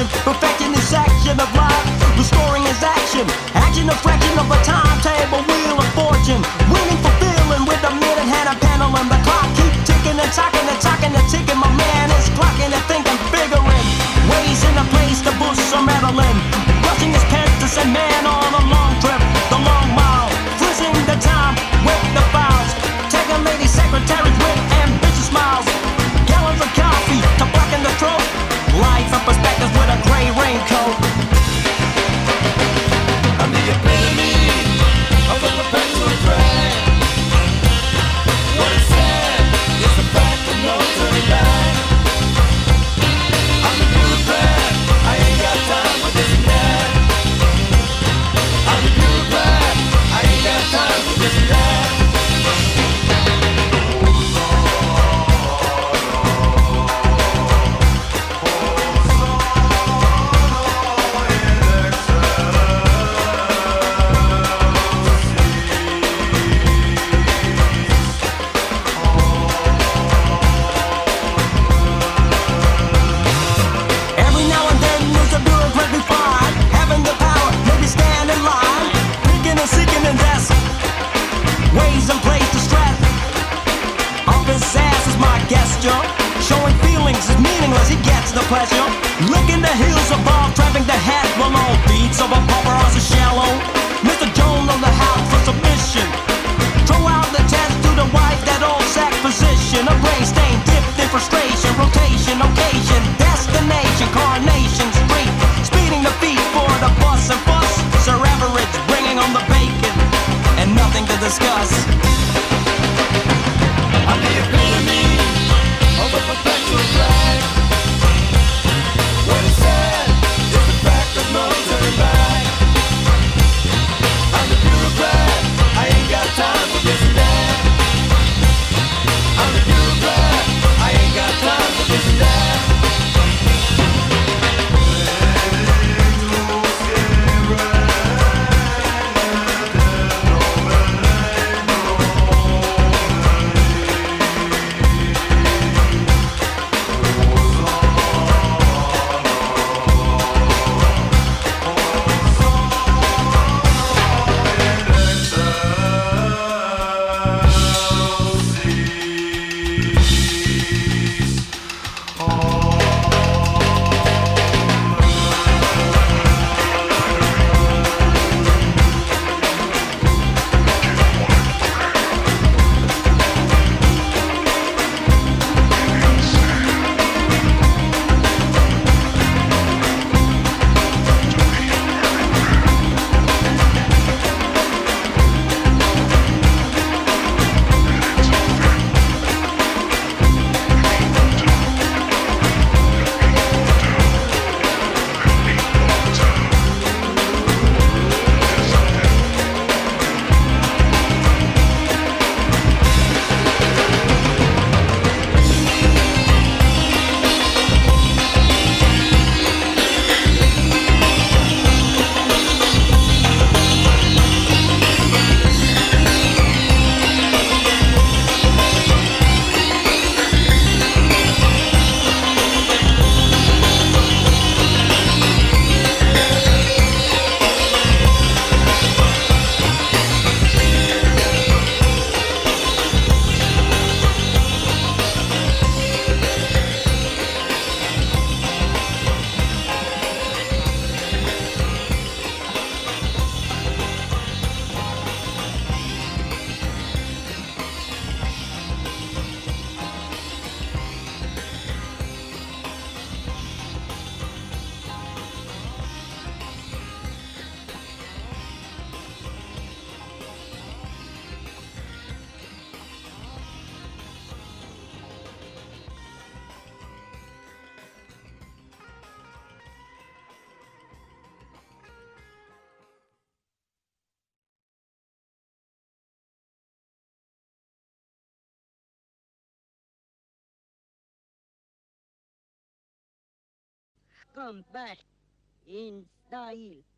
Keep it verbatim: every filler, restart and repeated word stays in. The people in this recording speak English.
perfecting this action of life, restoring his action, action a fraction of a timetable, wheel of fortune, winning, fulfilling with a minute hand and panel and the clock keep ticking and talking and talking and ticking. My man is clocking and thinking, figuring ways in a place to boost some adrenaline, brushing his pen to send man on a long trip, the long mile, frizzing the time with the files, taking lady secretaries with ambitious smiles, gallons of coffee to blacken the throat, life and perspectives with a gray raincoat. I'm the epitome of a perpetual drag. What is sad is the fact of no turning back. I'm the bureaucrat, I ain't got time for this and that. I'm the bureaucrat, I ain't got time for this and that. Ways and plays to stress. Up his ass is my gesture. Showing feelings is meaningless, he gets the pleasure. Licking the heels above, trapping the head below. Beats of a paparazzi shallow. Mister Jones on the house for submission. Throw out the test to the wife, that old sack position. A brain stain dipped in frustration. Rotation, occasion, destination, coronation street. Speeding the feet for the bus and bus. Sir Average bringing on the bacon. And nothing to discuss. I'm the epitome of a perpetual drag. What is sad is the fact of no turning back. I'm the bureaucrat, I ain't got time for this and that. I'm the bureaucrat, I ain't got time for this and that. Come back in style.